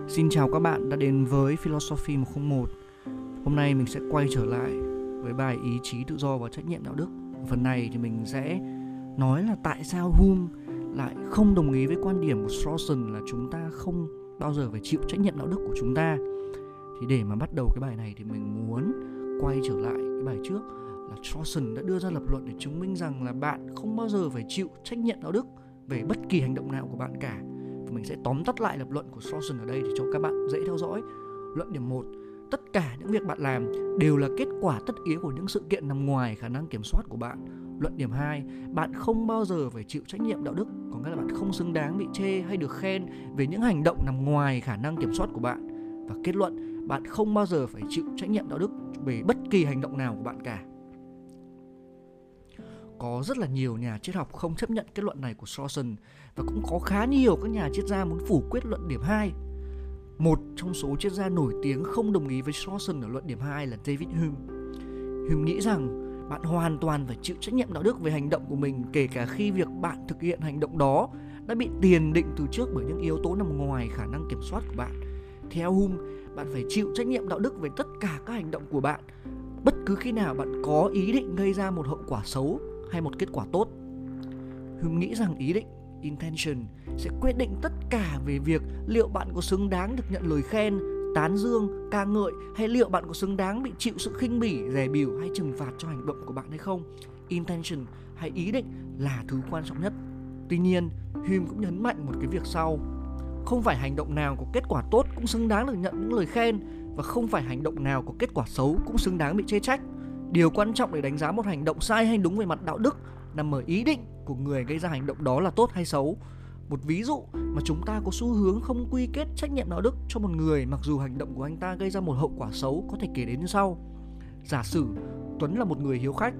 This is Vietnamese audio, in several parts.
Xin chào các bạn đã đến với Philosophy 101. Hôm nay mình sẽ quay trở lại với bài ý chí tự do và trách nhiệm đạo đức. Phần này thì mình sẽ nói là tại sao Hume lại không đồng ý với quan điểm của Strawson là chúng ta không bao giờ phải chịu trách nhiệm đạo đức của chúng ta. Thì để mà bắt đầu cái bài này thì mình muốn quay trở lại cái bài trước là Strawson đã đưa ra lập luận để chứng minh rằng là bạn không bao giờ phải chịu trách nhiệm đạo đức về bất kỳ hành động nào của bạn cả. Và mình sẽ tóm tắt lại lập luận của Strawson ở đây để cho các bạn dễ theo dõi. Luận điểm 1: tất cả những việc bạn làm đều là kết quả tất yếu của những sự kiện nằm ngoài khả năng kiểm soát của bạn. Luận điểm 2: bạn không bao giờ phải chịu trách nhiệm đạo đức, có nghĩa là bạn không xứng đáng bị chê hay được khen về những hành động nằm ngoài khả năng kiểm soát của bạn. Và kết luận: bạn không bao giờ phải chịu trách nhiệm đạo đức về bất kỳ hành động nào của bạn cả. Có rất là nhiều nhà triết học không chấp nhận kết luận này của Strawson, và cũng có khá nhiều các nhà triết gia muốn phủ quyết luận điểm 2. Một trong số triết gia nổi tiếng không đồng ý với Strawson ở luận điểm 2 là David Hume. Hume nghĩ rằng bạn hoàn toàn phải chịu trách nhiệm đạo đức về hành động của mình, kể cả khi việc bạn thực hiện hành động đó đã bị tiền định từ trước bởi những yếu tố nằm ngoài khả năng kiểm soát của bạn. Theo Hume, bạn phải chịu trách nhiệm đạo đức về tất cả các hành động của bạn, bất cứ khi nào bạn có ý định gây ra một hậu quả xấu hay một kết quả tốt. Hume nghĩ rằng ý định, intention, sẽ quyết định tất cả về việc liệu bạn có xứng đáng được nhận lời khen, tán dương, ca ngợi, hay liệu bạn có xứng đáng bị chịu sự khinh bỉ, dè bỉu hay trừng phạt cho hành động của bạn hay không. Intention hay ý định là thứ quan trọng nhất. Tuy nhiên, Hume cũng nhấn mạnh một cái việc sau: không phải hành động nào có kết quả tốt cũng xứng đáng được nhận những lời khen, và không phải hành động nào có kết quả xấu cũng xứng đáng bị chê trách. Điều quan trọng để đánh giá một hành động sai hay đúng về mặt đạo đức nằm ở ý định của người gây ra hành động đó là tốt hay xấu. Một ví dụ mà chúng ta có xu hướng không quy kết trách nhiệm đạo đức cho một người mặc dù hành động của anh ta gây ra một hậu quả xấu có thể kể đến như sau. Giả sử Tuấn là một người hiếu khách.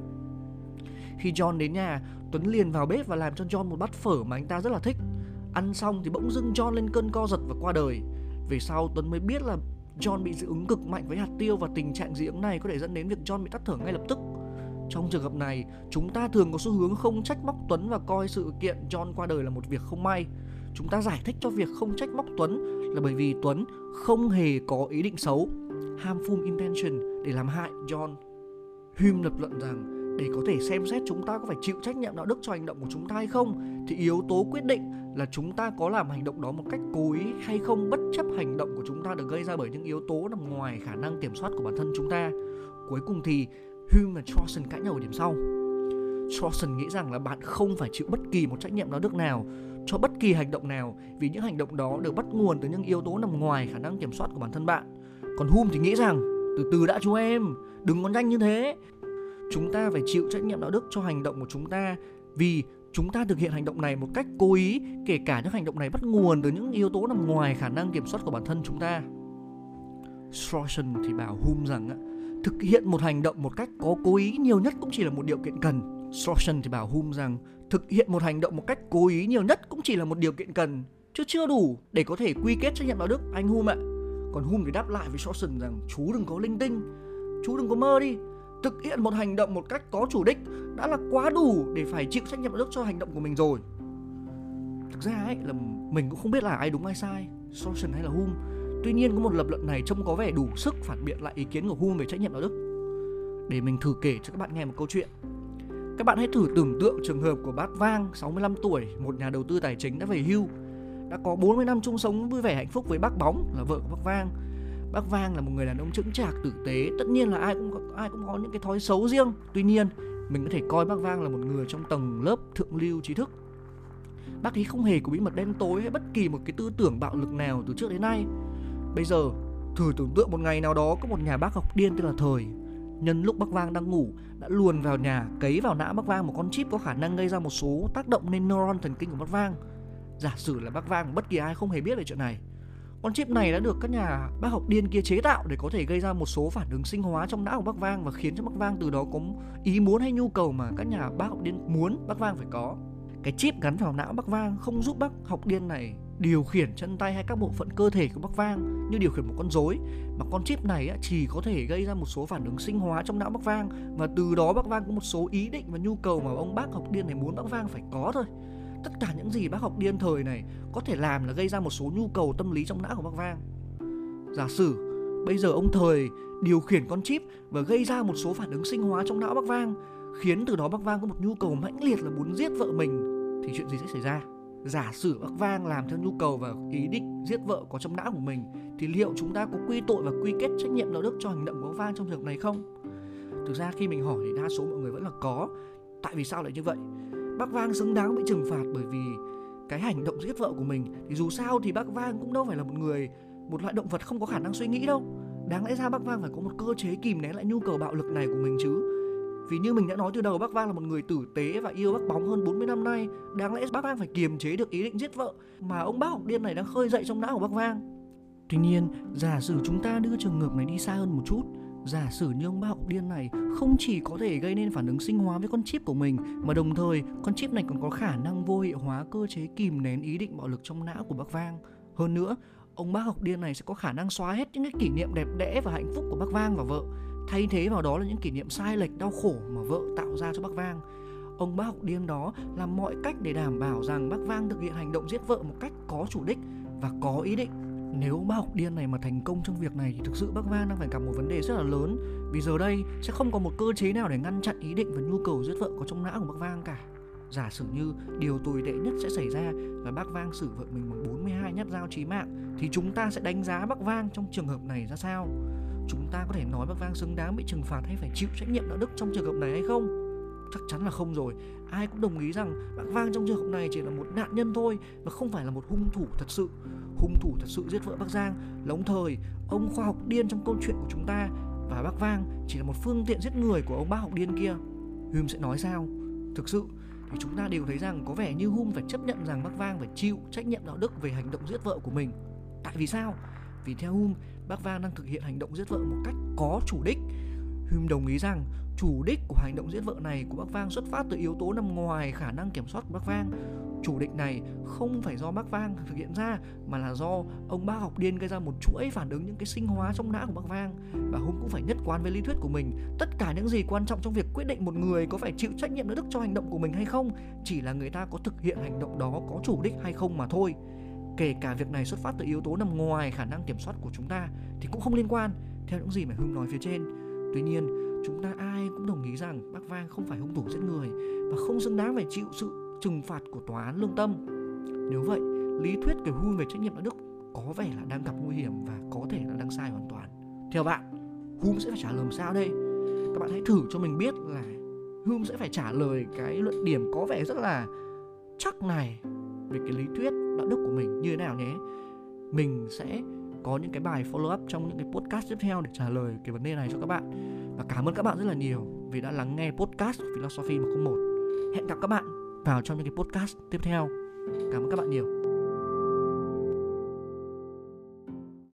Khi John đến nhà, Tuấn liền vào bếp và làm cho John một bát phở mà anh ta rất là thích. Ăn xong thì bỗng dưng John lên cơn co giật và qua đời. Về sau Tuấn mới biết là John bị dị ứng cực mạnh với hạt tiêu, và tình trạng dị ứng này có thể dẫn đến việc John bị tắc thở ngay lập tức. Trong trường hợp này, chúng ta thường có xu hướng không trách móc Tuấn và coi sự kiện John qua đời là một việc không may. Chúng ta giải thích cho việc không trách móc Tuấn là bởi vì Tuấn không hề có ý định xấu, harmful intention, để làm hại John. Hume lập luận rằng để có thể xem xét chúng ta có phải chịu trách nhiệm đạo đức cho hành động của chúng ta hay không, thì yếu tố quyết định là chúng ta có làm hành động đó một cách cố ý hay không, bất chấp hành động của chúng ta được gây ra bởi những yếu tố nằm ngoài khả năng kiểm soát của bản thân chúng ta. Cuối cùng thì Hume và Strawson cãi nhau ở điểm sau. Strawson nghĩ rằng là bạn không phải chịu bất kỳ một trách nhiệm đạo đức nào cho bất kỳ hành động nào, vì những hành động đó được bắt nguồn từ những yếu tố nằm ngoài khả năng kiểm soát của bản thân bạn. Còn Hume thì nghĩ rằng từ từ đã chú em, đừng có nhanh như thế. Chúng ta phải chịu trách nhiệm đạo đức cho hành động của chúng ta vì chúng ta thực hiện hành động này một cách cố ý, kể cả những hành động này bắt nguồn từ những yếu tố nằm ngoài khả năng kiểm soát của bản thân chúng ta. Strawson thì bảo Hume rằng thực hiện một hành động một cách có cố ý nhiều nhất cũng chỉ là một điều kiện cần. Strawson thì bảo Hume rằng thực hiện một hành động một cách cố ý nhiều nhất cũng chỉ là một điều kiện cần, chứ chưa đủ để có thể quy kết trách nhiệm đạo đức, anh Hume ạ. Còn Hume thì đáp lại với Strawson rằng chú đừng có linh tinh, chú đừng có mơ đi. Thực hiện một hành động một cách có chủ đích đã là quá đủ để phải chịu trách nhiệm đạo đức cho hành động của mình rồi. Thực ra ấy là mình cũng không biết là ai đúng ai sai, Strawson hay là Hume. Tuy nhiên có một lập luận này trông có vẻ đủ sức phản biện lại ý kiến của Hume về trách nhiệm đạo đức. Để mình thử kể cho các bạn nghe một câu chuyện. Các bạn hãy thử tưởng tượng trường hợp của bác Vang, 65 tuổi, một nhà đầu tư tài chính đã về hưu, đã có 40 năm chung sống vui vẻ hạnh phúc với bác Bóng là vợ của bác Vang. Bác Vang là một người đàn ông chững chạc tử tế, tất nhiên là ai cũng có những cái thói xấu riêng. Tuy nhiên, mình có thể coi bác Vang là một người trong tầng lớp thượng lưu trí thức. Bác ấy không hề có bí mật đen tối hay bất kỳ một cái tư tưởng bạo lực nào từ trước đến nay. Bây giờ, thử tưởng tượng một ngày nào đó có một nhà bác học điên tên là Thời, nhân lúc bác Vang đang ngủ, đã luồn vào nhà, cấy vào não bác Vang một con chip có khả năng gây ra một số tác động lên neuron thần kinh của bác Vang. Giả sử là bác Vang và bất kỳ ai không hề biết về chuyện này. Con chip này đã được các nhà bác học điên kia chế tạo để có thể gây ra một số phản ứng sinh hóa trong não của bác Vang và khiến cho bác Vang từ đó có ý muốn hay nhu cầu mà các nhà bác học điên muốn bác Vang phải có. Cái chip gắn vào não bác Vang không giúp bác học điên này điều khiển chân tay hay các bộ phận cơ thể của bác Vang như điều khiển một con rối, mà con chip này chỉ có thể gây ra một số phản ứng sinh hóa trong não bác Vang, và từ đó bác Vang có một số ý định và nhu cầu mà ông bác học điên này muốn bác Vang phải có thôi. Tất cả những gì bác học điên Thời này có thể làm là gây ra một số nhu cầu tâm lý trong não của bác Vang. Giả sử bây giờ ông Thời điều khiển con chip và gây ra một số phản ứng sinh hóa trong não bác Vang, khiến từ đó bác Vang có một nhu cầu mãnh liệt là muốn giết vợ mình, thì chuyện gì sẽ xảy ra? Giả sử bác Vang làm theo nhu cầu và ý định giết vợ có trong não của mình, thì liệu chúng ta có quy tội và quy kết trách nhiệm đạo đức cho hành động của bác Vang trong trường hợp này không? Thực ra khi mình hỏi thì đa số mọi người vẫn là có. Tại vì sao lại như vậy? Bác Vang xứng đáng bị trừng phạt bởi vì cái hành động giết vợ của mình. Thì dù sao thì bác Vang cũng đâu phải là một loại động vật không có khả năng suy nghĩ đâu. Đáng lẽ ra bác Vang phải có một cơ chế kìm nén lại nhu cầu bạo lực này của mình chứ. Vì như mình đã nói từ đầu, bác Vang là một người tử tế và yêu bác Bóng hơn 40 năm nay. Đáng lẽ bác Vang phải kiềm chế được ý định giết vợ mà ông bác học điên này đang khơi dậy trong não của bác Vang. Tuy nhiên, giả sử chúng ta đưa trường hợp này đi xa hơn một chút. Giả sử như ông bác học điên này không chỉ có thể gây nên phản ứng sinh hóa với con chip của mình, mà đồng thời con chip này còn có khả năng vô hiệu hóa cơ chế kìm nén ý định bạo lực trong não của bác Vang. Hơn nữa, ông bác học điên này sẽ có khả năng xóa hết những cái kỷ niệm đẹp đẽ và hạnh phúc của bác Vang và vợ, thay thế vào đó là những kỷ niệm sai lệch đau khổ mà vợ tạo ra cho bác Vang. Ông bác học điên đó làm mọi cách để đảm bảo rằng bác Vang thực hiện hành động giết vợ một cách có chủ đích và có ý định. Nếu bác học điên này mà thành công trong việc này thì thực sự bác Vang đang phải gặp một vấn đề rất là lớn. Vì giờ đây sẽ không có một cơ chế nào để ngăn chặn ý định và nhu cầu giết vợ có trong não của bác Vang cả. Giả sử như điều tồi tệ nhất sẽ xảy ra và bác Vang xử vợ mình bằng 42 nhát dao chí mạng, thì chúng ta sẽ đánh giá bác Vang trong trường hợp này ra sao? Chúng ta có thể nói bác Vang xứng đáng bị trừng phạt hay phải chịu trách nhiệm đạo đức trong trường hợp này hay không? Chắc chắn là không rồi. Ai cũng đồng ý rằng bác Vang trong trường hợp này chỉ là một nạn nhân thôi và không phải là một hung thủ thật sự. Hung thủ thật sự giết vợ bác Giang là ông Thời, ông khoa học điên trong câu chuyện của chúng ta, và bác Vang chỉ là một phương tiện giết người của ông bác học điên kia. Hume sẽ nói sao? Thực sự thì chúng ta đều thấy rằng có vẻ như Hume phải chấp nhận rằng bác Vang phải chịu trách nhiệm đạo đức về hành động giết vợ của mình. Tại vì sao? Vì theo Hume, bác Vang đang thực hiện hành động giết vợ một cách có chủ đích. Hume đồng ý rằng chủ đích của hành động giết vợ này của bác Vang xuất phát từ yếu tố nằm ngoài khả năng kiểm soát của bác Vang. Chủ đích này không phải do bác Vang thực hiện ra, mà là do ông bác học điên gây ra một chuỗi phản ứng những cái sinh hóa trong não của bác Vang. Và Hume cũng phải nhất quán với lý thuyết của mình. Tất cả những gì quan trọng trong việc quyết định một người có phải chịu trách nhiệm đạo đức cho hành động của mình hay không chỉ là người ta có thực hiện hành động đó có chủ đích hay không mà thôi. Kể cả việc này xuất phát từ yếu tố nằm ngoài khả năng kiểm soát của chúng ta thì cũng không liên quan, theo những gì mà Hume nói phía trên. Tuy nhiên, chúng ta ai cũng đồng ý rằng bác Vang không phải hung thủ giết người và không xứng đáng phải chịu sự trừng phạt của tòa án lương tâm. Nếu vậy, lý thuyết của Hume về trách nhiệm đạo đức có vẻ là đang gặp nguy hiểm và có thể là đang sai hoàn toàn. Theo bạn, Hume sẽ phải trả lời làm sao đây? Các bạn hãy thử cho mình biết là Hume sẽ phải trả lời cái luận điểm có vẻ rất là chắc này về cái lý thuyết đạo đức của mình như thế nào nhé. Mình sẽ có những cái bài follow up trong những cái podcast tiếp theo để trả lời cái vấn đề này cho các bạn. Và cảm ơn các bạn rất là nhiều vì đã lắng nghe podcast Philosophy 101. Hẹn gặp các bạn vào trong những cái podcast tiếp theo. Cảm ơn các bạn nhiều.